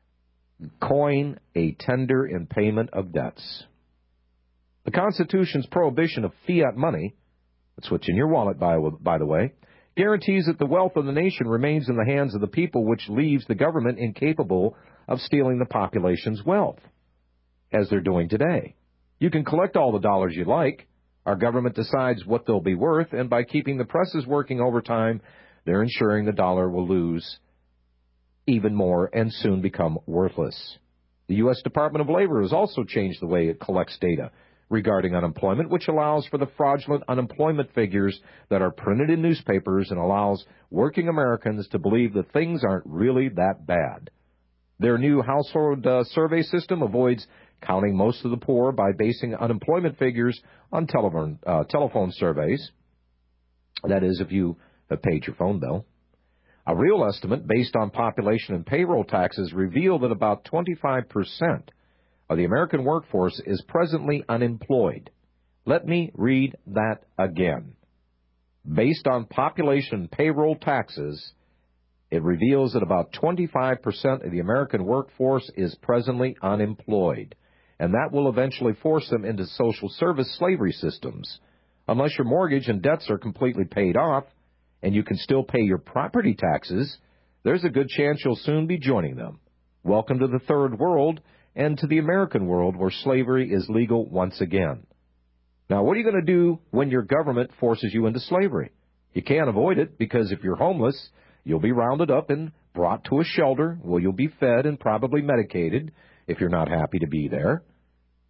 coin a tender in payment of debts. The Constitution's prohibition of fiat money, that's what's in your wallet, by, by the way, guarantees that the wealth of the nation remains in the hands of the people, which leaves the government incapable of stealing the population's wealth, as they're doing today. You can collect all the dollars you like. Our government decides what they'll be worth, and by keeping the presses working overtime, they're ensuring the dollar will lose even more and soon become worthless. The U S Department of Labor has also changed the way it collects data regarding unemployment, which allows for the fraudulent unemployment figures that are printed in newspapers and allows working Americans to believe that things aren't really that bad. Their new household uh, survey system avoids counting most of the poor by basing unemployment figures on telephone, uh, telephone surveys. That is, if you have paid your phone bill. A real estimate based on population and payroll taxes reveal that about twenty-five percent of the American workforce is presently unemployed. Let me read that again. Based on population and payroll taxes, it reveals that about twenty-five percent of the American workforce is presently unemployed, and that will eventually force them into social service slavery systems. Unless your mortgage and debts are completely paid off, and you can still pay your property taxes, there's a good chance you'll soon be joining them. Welcome to the third world and to the American world where slavery is legal once again. Now, what are you going to do when your government forces you into slavery? You can't avoid it, because if you're homeless, you'll be rounded up and brought to a shelter where you'll be fed and probably medicated if you're not happy to be there.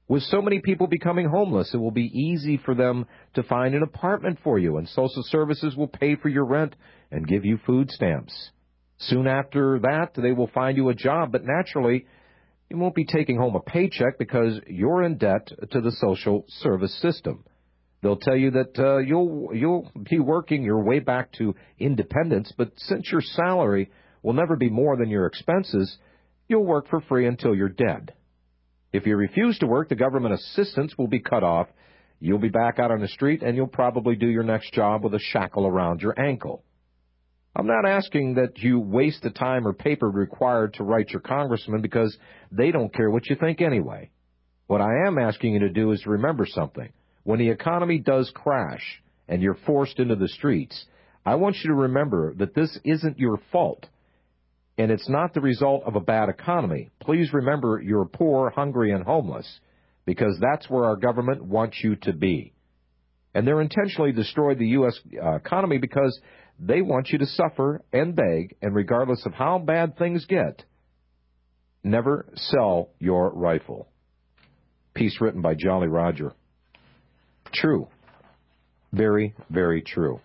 With so many people becoming homeless, it will be easy for them to find an apartment for you, and social services will pay for your rent and give you food stamps. Soon after that, they will find you a job, but naturally, you won't be taking home a paycheck because you're in debt to the social service system. They'll tell you that uh, you'll you'll be working your way back to independence, but since your salary will never be more than your expenses, you'll work for free until you're dead. If you refuse to work, the government assistance will be cut off. You'll be back out on the street, and you'll probably do your next job with a shackle around your ankle. I'm not asking that you waste the time or paper required to write your congressman because they don't care what you think anyway. What I am asking you to do is remember something. When the economy does crash and you're forced into the streets, I want you to remember that this isn't your fault. And it's not the result of a bad economy. Please remember you're poor, hungry, and homeless, because that's where our government wants you to be. And they're intentionally destroyed the U S uh, economy because they want you to suffer and beg, and regardless of how bad things get, never sell your rifle. Piece written by Jolly Roger. True. Very, very true.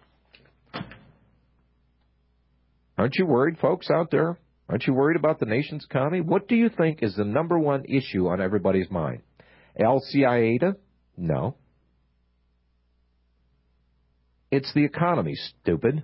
Aren't you worried, folks out there? Aren't you worried about the nation's economy? What do you think is the number one issue on everybody's mind? Al-Qaeda? No. It's the economy, stupid.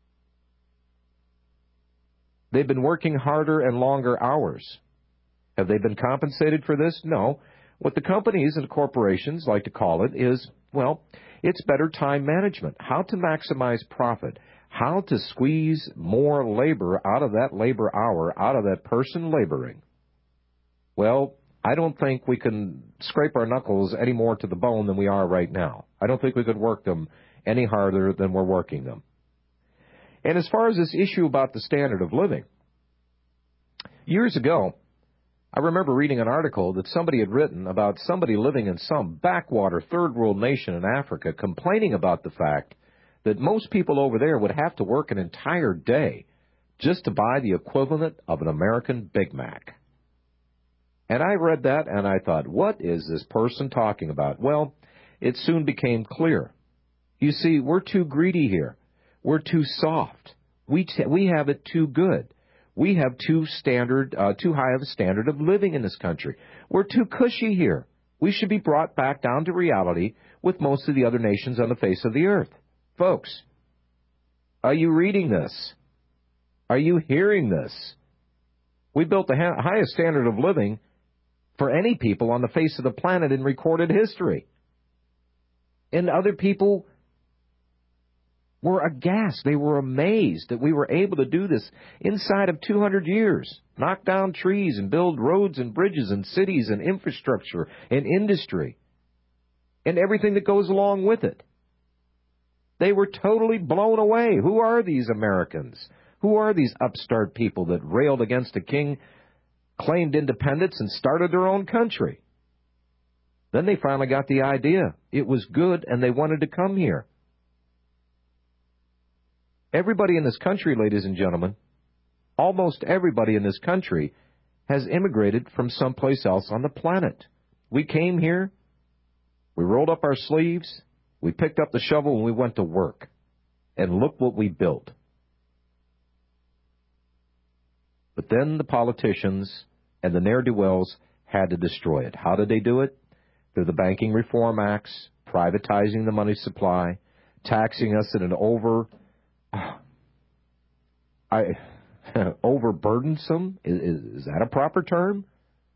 They've been working harder and longer hours. Have they been compensated for this? No. What the companies and corporations like to call it is, well, it's better time management. How to maximize profit. How to squeeze more labor out of that labor hour, out of that person laboring. Well, I don't think we can scrape our knuckles any more to the bone than we are right now. I don't think we could work them any harder than we're working them. And as far as this issue about the standard of living, years ago, I remember reading an article that somebody had written about somebody living in some backwater third world nation in Africa complaining about the fact that most people over there would have to work an entire day just to buy the equivalent of an American Big Mac. And I read that and I thought, what is this person talking about? Well, it soon became clear. You see, we're too greedy here. We're too soft. We t- we have it too good. We have too standard, uh, too high of a standard of living in this country. We're too cushy here. We should be brought back down to reality with most of the other nations on the face of the earth. Folks, are you reading this? Are you hearing this? We built the ha- highest standard of living for any people on the face of the planet in recorded history. And other people were aghast. They were amazed that we were able to do this inside of two hundred years. Knock down trees and build roads and bridges and cities and infrastructure and industry and everything that goes along with it. They were totally blown away. Who are these Americans? Who are these upstart people that railed against a king, claimed independence, and started their own country? Then they finally got the idea. It was good, and they wanted to come here. Everybody in this country, ladies and gentlemen, almost everybody in this country has immigrated from someplace else on the planet. We came here, we rolled up our sleeves, we picked up the shovel, and we went to work. And look what we built. But then the politicians and the ne'er-do-wells had to destroy it. How did they do it? Through the Banking Reform Acts, privatizing the money supply, taxing us at an over, I, overburdensome. Is, is that a proper term?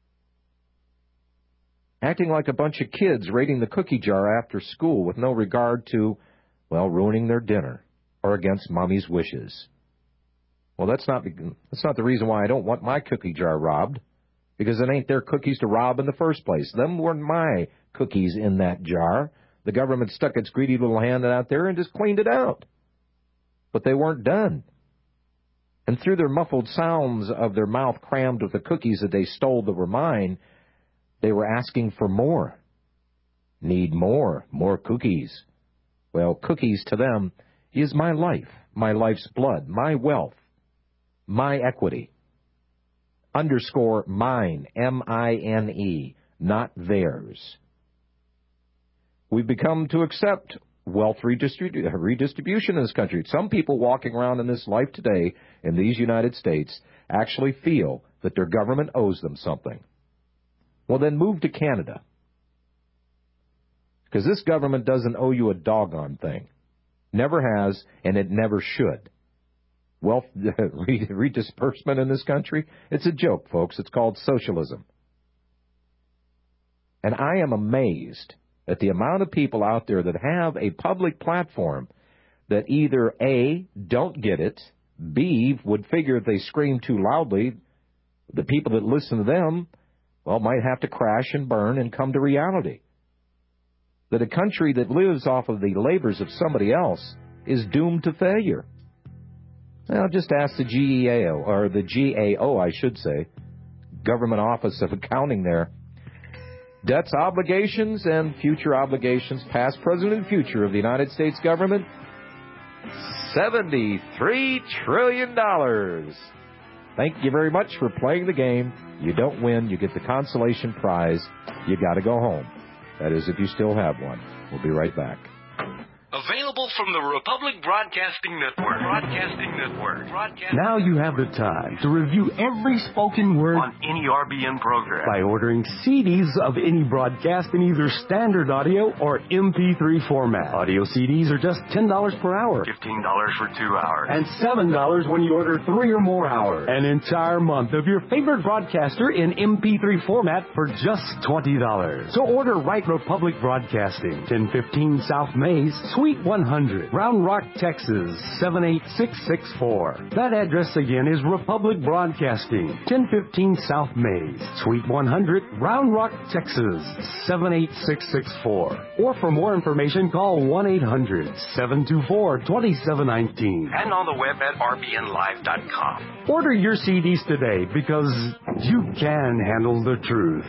Acting like a bunch of kids raiding the cookie jar after school with no regard to, well, ruining their dinner or against mommy's wishes. Well, that's not that's not the reason why I don't want my cookie jar robbed, because it ain't their cookies to rob in the first place. Them weren't my cookies in that jar. The government stuck its greedy little hand out there and just cleaned it out. But they weren't done. And through their muffled sounds of their mouth crammed with the cookies that they stole that were mine, they were asking for more. Need more, more cookies. Well, cookies to them is my life, my life's blood, my wealth, my equity. Underscore mine, M I N E. not theirs. We've become to accept wealth redistribu- redistribution in this country. Some people walking around in this life today in these United States actually feel that their government owes them something. Well, then move to Canada. Because this government doesn't owe you a doggone thing. Never has, and it never should. Wealth redisbursement in this country, it's a joke, folks. It's called socialism. And I am amazed at the amount of people out there that have a public platform that either A, don't get it, B, would figure if they scream too loudly, the people that listen to them, well, might have to crash and burn and come to reality. That a country that lives off of the labors of somebody else is doomed to failure. Well, just ask the G E A O, or the G A O, I should say, Government Office of Accounting there. Debts, obligations, and future obligations, past, present, and future of the United States government, seventy-three trillion dollars. Thank you very much for playing the game. You don't win. You get the consolation prize. You got to go home. That is, if you still have one. We'll be right back. Available from the Republic Broadcasting Network. Broadcasting Network. Broadcast- Now you have the time to review every spoken word on any R B N program by ordering C Ds of any broadcast in either standard audio or M P three format. Audio C Ds are just ten dollars per hour. fifteen dollars for two hours. And seven dollars when you order three or more hours. An entire month of your favorite broadcaster in M P three format for just twenty dollars. So order right Republic Broadcasting, ten fifteen South Mays, Suite one hundred, Round Rock, Texas, seven eight six six four. That address again is Republic Broadcasting, ten fifteen South Mays, Suite one hundred, Round Rock, Texas, seven eight six six four. Or for more information, call one eight hundred, seven two four, two seven one nine. And on the web at r b n live dot com. Order your C Ds today because you can handle the truth.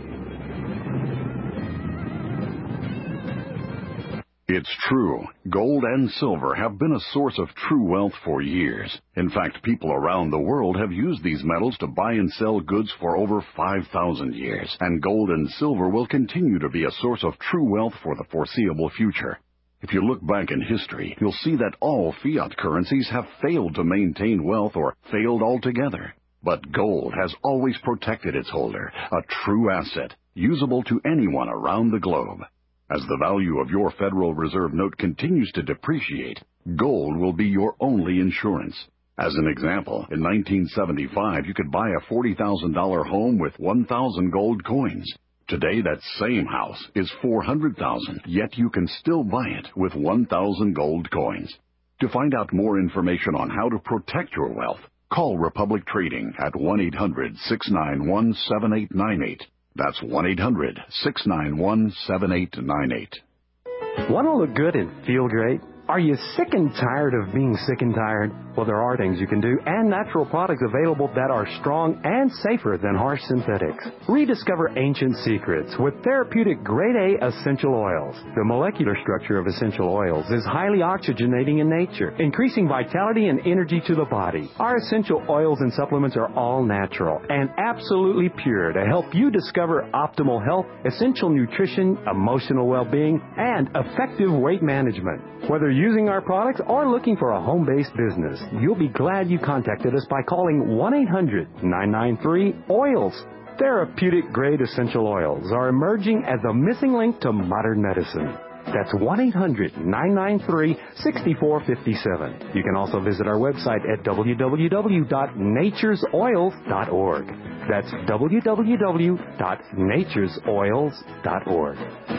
It's true. Gold and silver have been a source of true wealth for years. In fact, people around the world have used these metals to buy and sell goods for over five thousand years. And gold and silver will continue to be a source of true wealth for the foreseeable future. If you look back in history, you'll see that all fiat currencies have failed to maintain wealth or failed altogether. But gold has always protected its holder, a true asset, usable to anyone around the globe. As the value of your Federal Reserve note continues to depreciate, gold will be your only insurance. As an example, in nineteen seventy-five, you could buy a forty thousand dollars home with one thousand gold coins. Today, that same house is four hundred thousand dollars, yet you can still buy it with one thousand gold coins. To find out more information on how to protect your wealth, call Republic Trading at one eight hundred, six nine one, seven eight nine eight. That's one eight hundred, six nine one, seven eight nine eight. Want to look good and feel great? Are you sick and tired of being sick and tired? Well, there are things you can do and natural products available that are strong and safer than harsh synthetics. Rediscover ancient secrets with therapeutic grade A essential oils. The molecular structure of essential oils is highly oxygenating in nature, increasing vitality and energy to the body. Our essential oils and supplements are all natural and absolutely pure to help you discover optimal health, essential nutrition, emotional well-being, and effective weight management. Whether using our products or looking for a home-based business, you'll be glad you contacted us by calling one eight hundred, nine nine three, O I L S. Therapeutic-grade essential oils are emerging as a missing link to modern medicine. That's one eight hundred, nine nine three, six four five seven. You can also visit our website at w w w dot natures oils dot org. That's w w w dot natures oils dot org.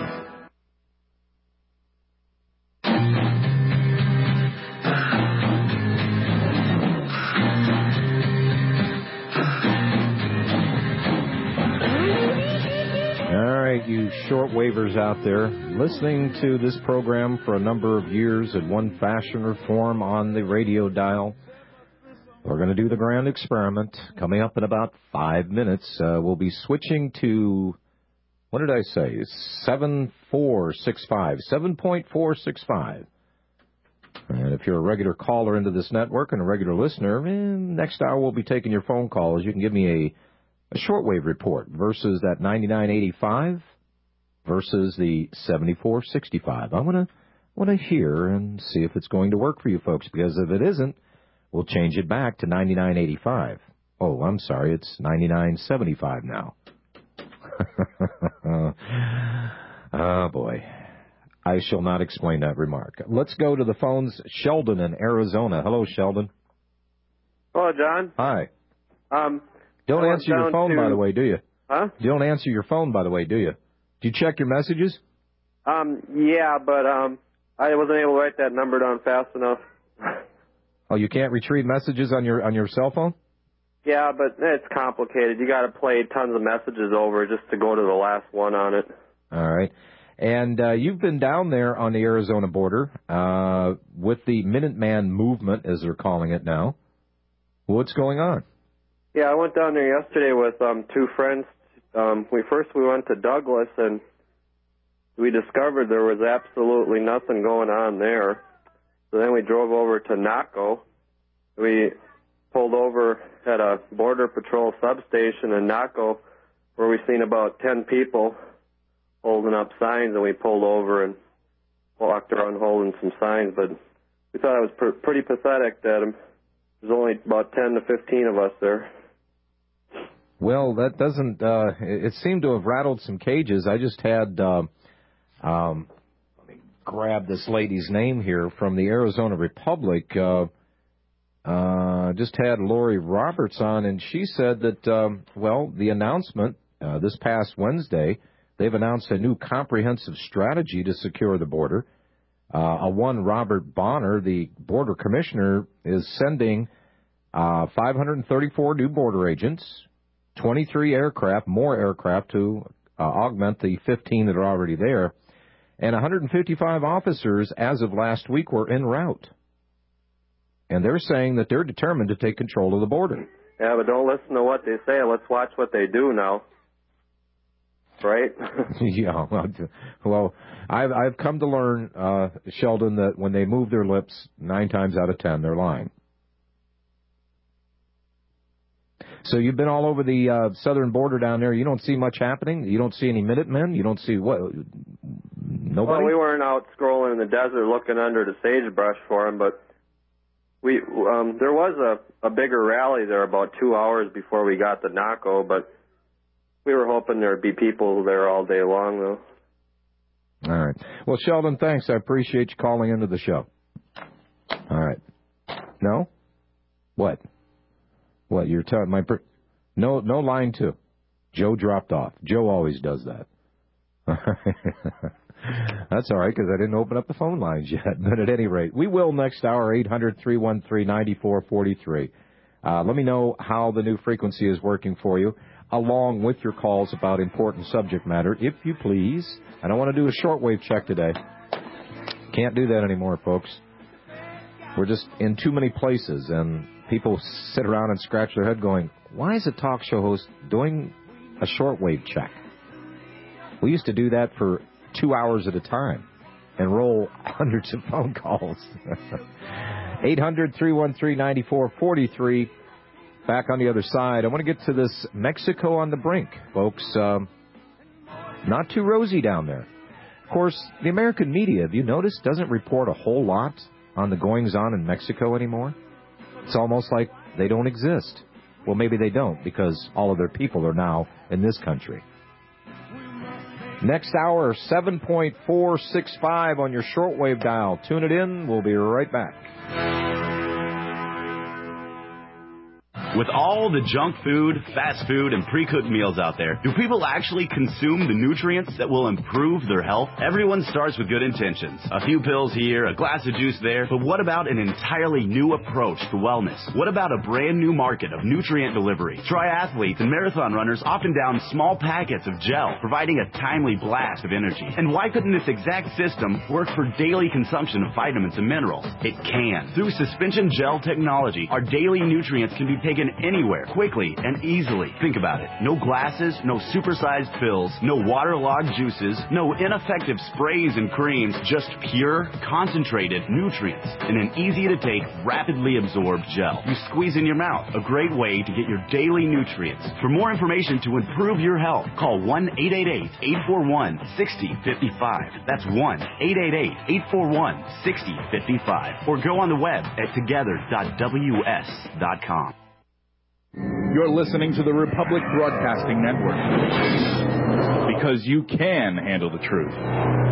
You shortwavers out there listening to this program for a number of years in one fashion or form on the radio dial. We're going to do the grand experiment. Coming up in about five minutes, uh, we'll be switching to, what did I say, seven four six five, seven point four six five. And if you're a regular caller into this network and a regular listener, eh, next hour we'll be taking your phone calls. You can give me a a shortwave report versus that ninety-nine eighty-five versus the seventy-four sixty-five. I want to want to hear and see if it's going to work for you folks, because if it isn't, we'll change it back to ninety-nine eighty-five. Oh, I'm sorry, it's ninety-nine seventy-five now. Oh, boy. I shall not explain that remark. Let's go to the phones. Sheldon in Arizona. Hello, Sheldon. Hello, John. Hi. Um, don't I answer your phone, to... by the way, do you? Huh? You don't answer your phone, by the way, do you? Do you check your messages? Um, yeah, but um, I wasn't able to write that number down fast enough. Oh, you can't retrieve messages on your on your cell phone? Yeah, but it's complicated. You got to play tons of messages over just to go to the last one on it. All right. And uh, you've been down there on the Arizona border uh, with the Minuteman movement, as they're calling it now. What's going on? Yeah, I went down there yesterday with um, two friends. Um, we first we went to Douglas, and we discovered there was absolutely nothing going on there. So then we drove over to Naco. We pulled over at a Border Patrol substation in Naco, where we seen about ten people holding up signs, and we pulled over and walked around holding some signs. But we thought it was pr- pretty pathetic that um, there's only about ten to fifteen of us there. Well, that doesn't, uh, it seemed to have rattled some cages. I just had, uh, um, let me grab this lady's name here from the Arizona Republic. Uh, uh, just had Lori Roberts on, and she said that, um, well, the announcement uh, this past Wednesday, they've announced a new comprehensive strategy to secure the border. Uh, a one Robert Bonner, the border commissioner, is sending uh, five hundred thirty-four new border agents, twenty-three aircraft, more aircraft to uh, augment the fifteen that are already there, and one hundred fifty-five officers as of last week were en route. And they're saying that they're determined to take control of the border. Yeah, but don't listen to what they say. Let's watch what they do now. Right? Yeah, well, well, I've I've come to learn, uh, Sheldon, that when they move their lips, nine times out of ten, they're lying. So you've been all over the uh, southern border down there. You don't see much happening? You don't see any Minutemen? You don't see what? Nobody? Well, we weren't out scrolling in the desert looking under the sagebrush for them, but we um, there was a, a bigger rally there about two hours before we got to Naco, but we were hoping there'd be people there all day long, though. All right. Well, Sheldon, thanks. I appreciate you calling into the show. All right. No? What? What, you're telling my... Per- no, no line two. Joe dropped off. Joe always does that. That's all right, because I didn't open up the phone lines yet. But at any rate, we will next hour, eight hundred, three one three, nine four four three. Uh, let me know how the new frequency is working for you, along with your calls about important subject matter, if you please. I don't want to do a shortwave check today. Can't do that anymore, folks. We're just in too many places, and people sit around and scratch their head going, why is a talk show host doing a shortwave check? We used to do that for two hours at a time and roll hundreds of phone calls. eight hundred, three one three, nine four four three. Back on the other side, I want to get to this Mexico on the brink, folks. Um, not too rosy down there. Of course, the American media, have you noticed, doesn't report a whole lot on the goings-on in Mexico anymore. It's almost like they don't exist. Well, maybe they don't, because all of their people are now in this country. Next hour, seven point four six five on your shortwave dial. Tune it in. We'll be right back. With all the junk food, fast food, and pre-cooked meals out there, do people actually consume the nutrients that will improve their health? Everyone starts with good intentions. A few pills here, a glass of juice there, but what about an entirely new approach to wellness? What about a brand new market of nutrient delivery? Triathletes and marathon runners often down small packets of gel, providing a timely blast of energy. And why couldn't this exact system work for daily consumption of vitamins and minerals? It can. Through suspension gel technology, our daily nutrients can be taken taken anywhere, quickly and easily. Think about it. No glasses, no supersized pills, no waterlogged juices, no ineffective sprays and creams, just pure, concentrated nutrients in an easy-to-take, rapidly absorbed gel. You squeeze in your mouth. A great way to get your daily nutrients. For more information to improve your health, call one eight eight eight, eight four one, six zero five five. That's one eight eight eight, eight four one, six zero five five. Or go on the web at together dot w s dot com. You're listening to the Republic Broadcasting Network. Because you can handle the truth.